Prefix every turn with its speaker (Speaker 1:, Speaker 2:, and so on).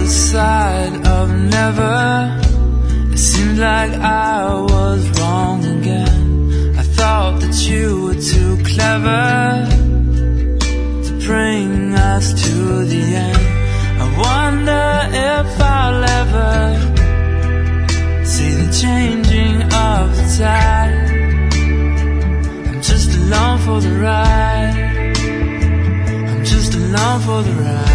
Speaker 1: other side of never. It seemed like I was wrong again. I thought that you were too clever to bring us to the end. I wonder if I'll ever see the changing of the tide. I'm just along for the ride. I'm just along for the ride.